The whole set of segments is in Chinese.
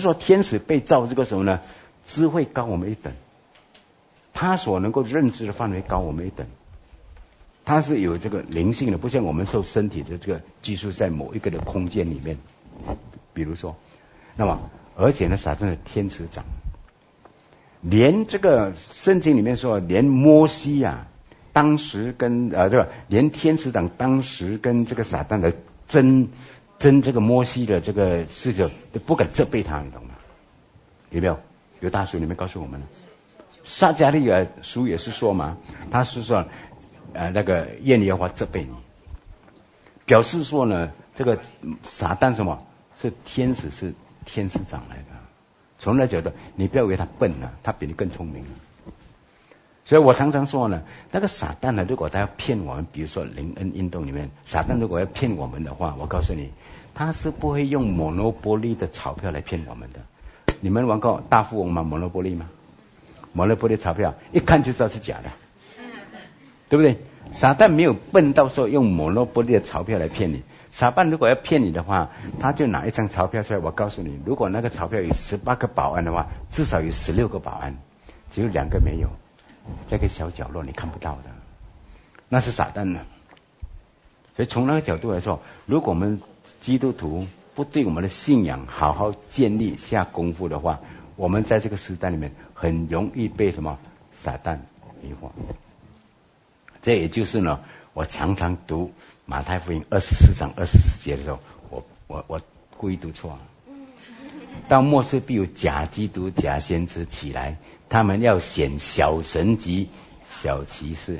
说天使被造这个时候呢，智慧高我们一等，他所能够认知的范围高我们一等，他是有这个灵性的，不像我们受身体的这个拘束在某一个的空间里面。比如说，那么而且呢，撒旦的天使长，连这个圣经里面说，连摩西啊，当时跟这个连天使长当时跟这个撒旦的争这个摩西的这个事情，都不敢责备他，你懂吗？有没有？有大书里面告诉我们了。撒迦利亚书也是说嘛，他是说那个耶和华责备你，表示说呢，这个撒旦什么是天使，是天使长来的。从那角度，你不要以为他笨啊，他比你更聪明啊。所以我常常说呢，那个撒旦呢，如果他要骗我们，比如说灵恩运动里面，撒旦如果要骗我们的话，我告诉你，他是不会用 Monopoly 的钞票来骗我们的。你们玩过大富翁吗 ？Monopoly 吗？Monopoly 钞票一看就知道是假的，对不对？撒旦没有笨到说用 Monopoly 的钞票来骗你。撒旦如果要骗你的话，他就拿一张钞票出来。我告诉你，如果那个钞票有18个保安的话，至少有16个保安，只有2个没有，在个小角落你看不到的，那是撒旦呢。所以从那个角度来说，如果我们基督徒不对我们的信仰好好建立下功夫的话，我们在这个时代里面很容易被什么撒旦迷惑。这也就是呢，我常常读马太福音24章24节的时候，我故意读错。到末世必有假基督、假先知起来，他们要显小神迹、小奇事。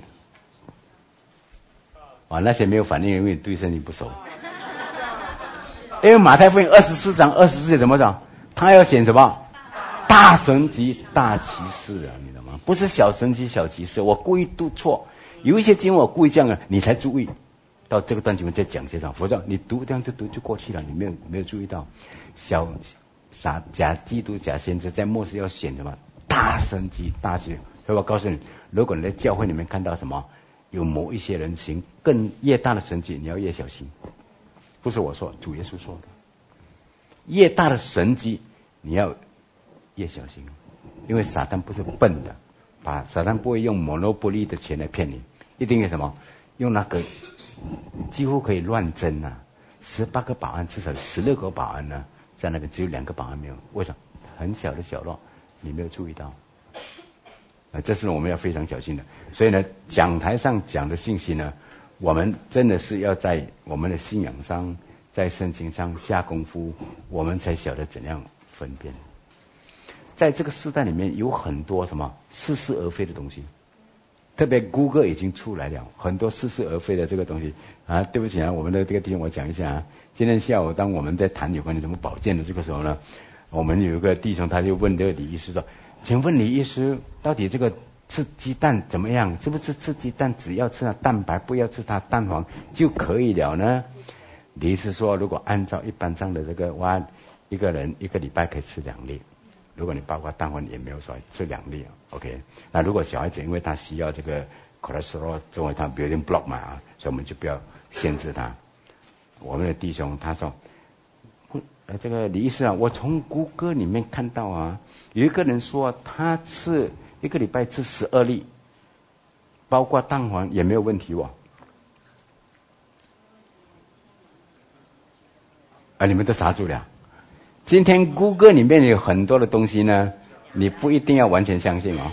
那些没有反应，因为对圣经不熟。因为马太福音24章24节怎么讲？他要显什么？大神迹、大奇事啊，你懂吗？不是小神迹、小奇事。我故意读错，有一些经文我故意这样的，你才注意。到这个段经文再讲些啥，否则你读这样就读就过去了，你没有注意到假基督、假先知在末世要显什么大神迹、大奇。所以我告诉你，如果你在教会里面看到什么有某一些人行越大的神迹，你要越小心。不是我说，主耶稣说的。越大的神迹，你要越小心，因为撒旦不是笨的，撒旦不会用 Monopoly 的钱来骗你，一定有什么用那个几乎可以乱真啊，18个保安至少有16个保安呢，在那边只有2个保安没有，为什么？很小的角落，你没有注意到。这是我们要非常小心的。所以呢，讲台上讲的信息呢，我们真的是要在我们的信仰上，在圣经上下功夫，我们才晓得怎样分辨。在这个时代里面有很多什么似是而非的东西，特别 Google 已经出来了很多似是而非的这个东西啊。对不起啊，我们的这个地方我讲一下啊。今天下午当我们在谈有关于什么保健的这个时候呢，我们有一个弟兄他就问这个李医师说，请问李医师，到底这个吃鸡蛋怎么样？是不是吃鸡蛋只要吃它蛋白，不要吃它蛋黄就可以了呢？李医师说，如果按照一般上的这个一个人1个礼拜可以吃2粒，如果你包括蛋黄也没有说吃2粒 OK。 那如果小孩子因为他需要这个 cholesterol 作为他 building block 嘛，所以我们就不要限制他。我们的弟兄他说，这个李医师啊，我从谷歌里面看到啊，有一个人说他吃1个礼拜吃12粒，包括蛋黄也没有问题你们都傻住了。今天谷歌里面有很多的东西呢，你不一定要完全相信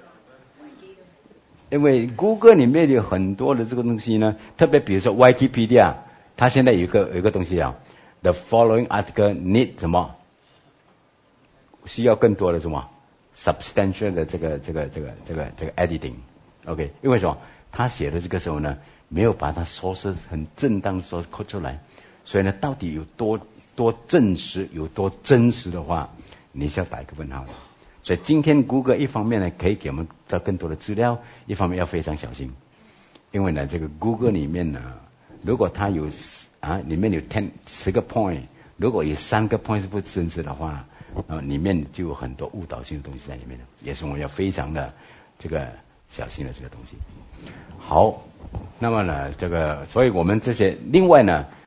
因为谷歌里面有很多的这个东西呢，特别比如说 Wikipedia， 它现在有一个东西The following article need 什么？需要更多的什么 substantial 的这个 editing。 OK， 因为什么？他写的这个时候呢，没有把它说是很正当说扣出来，所以呢，到底有多证实，有多真实的话，你是要打一个问号的。所以今天 Google 一方面呢可以给我们找更多的资料，一方面要非常小心，因为呢这个 Google 里面呢，如果它有里面有10个 point， 如果有3个 point 是不真实的话，里面就有很多误导性的东西在里面的，也是我们要非常的这个小心的这个东西。好，那么呢所以我们这些另外呢